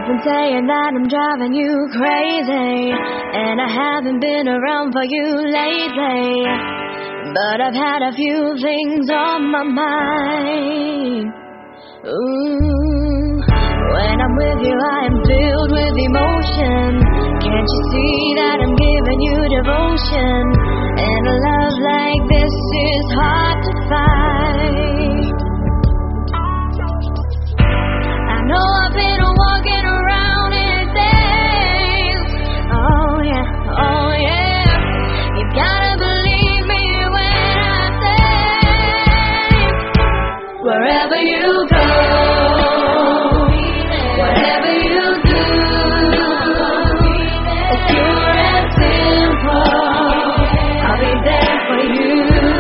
been saying that I'm driving you crazy, and I haven't been around for you lately, but I've had a few things on my mind. Ooh, when I'm with you I am filled with emotion. Can't you see that I'm giving you devotion? And a love like this is hard to find. I know I've been walking around in days. Oh yeah, oh yeah. You gotta believe me when I say, wherever you go, whatever you do, it's pure and simple. I'll be there for you.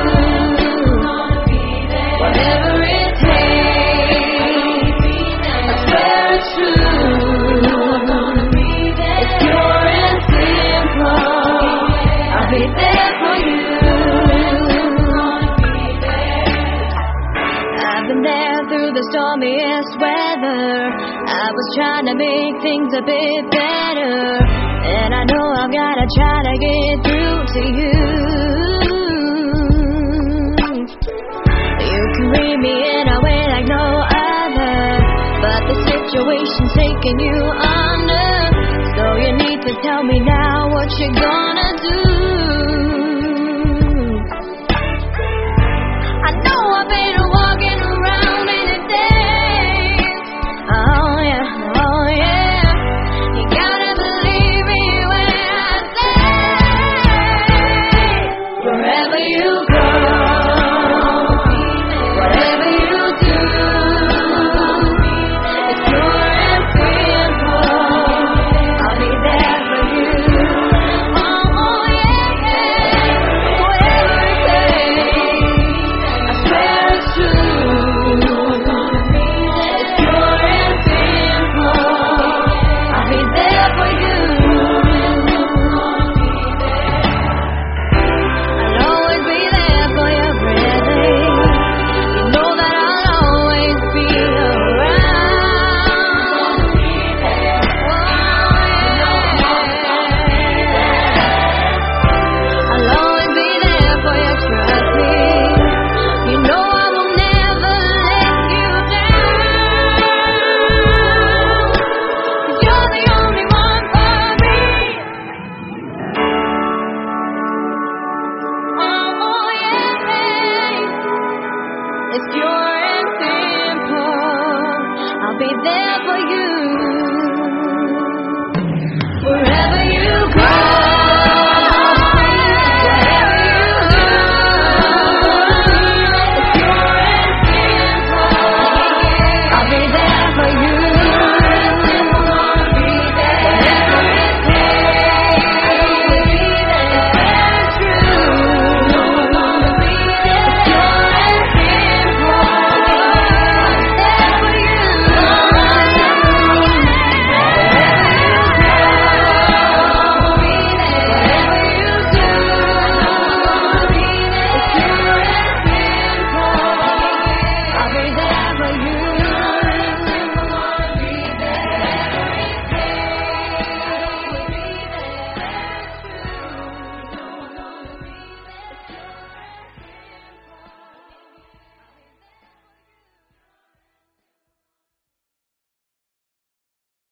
Whatever it takes, I swear it's true. It's pure and simple. I'll be there for you. I've been there through the stormiest weather. I was trying to make things a bit better, and I know I've gotta try to get through to you. You can read me in a way like no other, but the situation's taking you under. So you need to tell me now what you're gonna do.